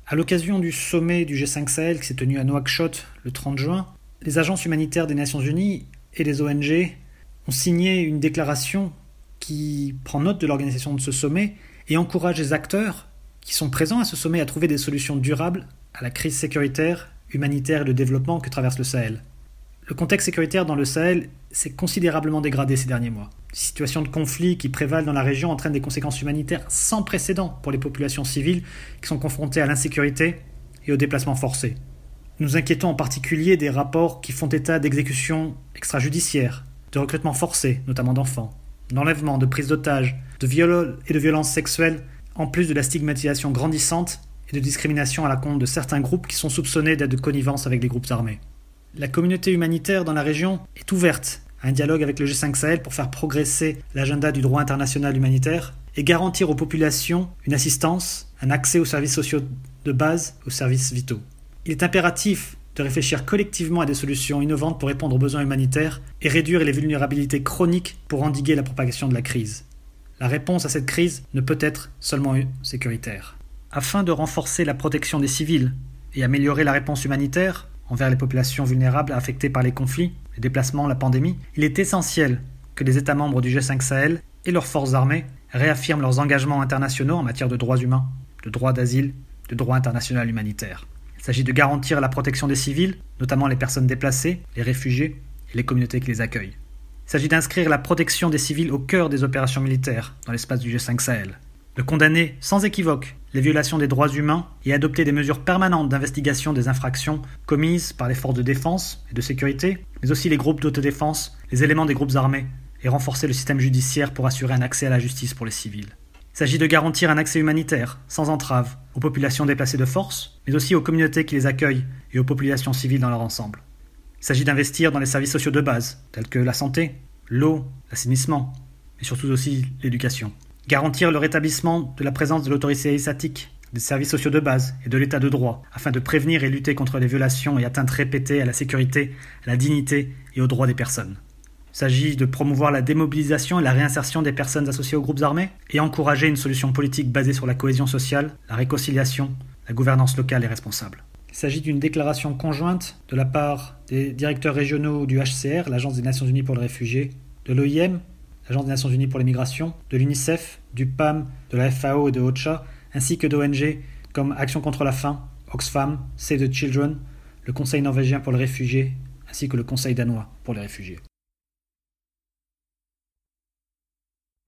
À l'occasion du sommet du G5 Sahel qui s'est tenu à Nouakchott le 30 juin, les agences humanitaires des Nations Unies et les ONG ont signé une déclaration qui prend note de l'organisation de ce sommet et encourage les acteurs qui sont présents à ce sommet à trouver des solutions durables à la crise sécuritaire, humanitaire et de développement que traverse le Sahel. Le contexte sécuritaire dans le Sahel s'est considérablement dégradé ces derniers mois. Les situations de conflit qui prévalent dans la région entraînent des conséquences humanitaires sans précédent pour les populations civiles qui sont confrontées à l'insécurité et au déplacement forcé. Nous nous inquiétons en particulier des rapports qui font état d'exécutions extrajudiciaires, de recrutement forcé, notamment d'enfants, d'enlèvement, de prise d'otages, de viols et de violences sexuelles, en plus de la stigmatisation grandissante et de discrimination à la compte de certains groupes qui sont soupçonnés d'être de connivence avec les groupes armés. La communauté humanitaire dans la région est ouverte à un dialogue avec le G5 Sahel pour faire progresser l'agenda du droit international humanitaire et garantir aux populations une assistance, un accès aux services sociaux de base, aux services vitaux. Il est impératif de réfléchir collectivement à des solutions innovantes pour répondre aux besoins humanitaires et réduire les vulnérabilités chroniques pour endiguer la propagation de la crise. La réponse à cette crise ne peut être seulement sécuritaire. Afin de renforcer la protection des civils et améliorer la réponse humanitaire envers les populations vulnérables affectées par les conflits, les déplacements, la pandémie, il est essentiel que les États membres du G5 Sahel et leurs forces armées réaffirment leurs engagements internationaux en matière de droits humains, de droit d'asile, de droit international humanitaire. Il s'agit de garantir la protection des civils, notamment les personnes déplacées, les réfugiés et les communautés qui les accueillent. Il s'agit d'inscrire la protection des civils au cœur des opérations militaires dans l'espace du G5 Sahel, de condamner sans équivoque les violations des droits humains et adopter des mesures permanentes d'investigation des infractions commises par les forces de défense et de sécurité, mais aussi les groupes d'autodéfense, les éléments des groupes armés, et renforcer le système judiciaire pour assurer un accès à la justice pour les civils. Il s'agit de garantir un accès humanitaire, sans entrave, aux populations déplacées de force, mais aussi aux communautés qui les accueillent et aux populations civiles dans leur ensemble. Il s'agit d'investir dans les services sociaux de base, tels que la santé, l'eau, l'assainissement, mais surtout aussi l'éducation. Garantir le rétablissement de la présence de l'autorité étatique, des services sociaux de base et de l'état de droit, afin de prévenir et lutter contre les violations et atteintes répétées à la sécurité, à la dignité et aux droits des personnes. Il s'agit de promouvoir la démobilisation et la réinsertion des personnes associées aux groupes armés et encourager une solution politique basée sur la cohésion sociale, la réconciliation, la gouvernance locale et responsable. Il s'agit d'une déclaration conjointe de la part des directeurs régionaux du HCR, l'Agence des Nations Unies pour les réfugiés, de l'OIM, l'Agence des Nations Unies pour les migrations, de l'UNICEF, du PAM, de la FAO et de OCHA, ainsi que d'ONG comme Action contre la faim, Oxfam, Save the Children, le Conseil norvégien pour les réfugiés, ainsi que le Conseil danois pour les réfugiés.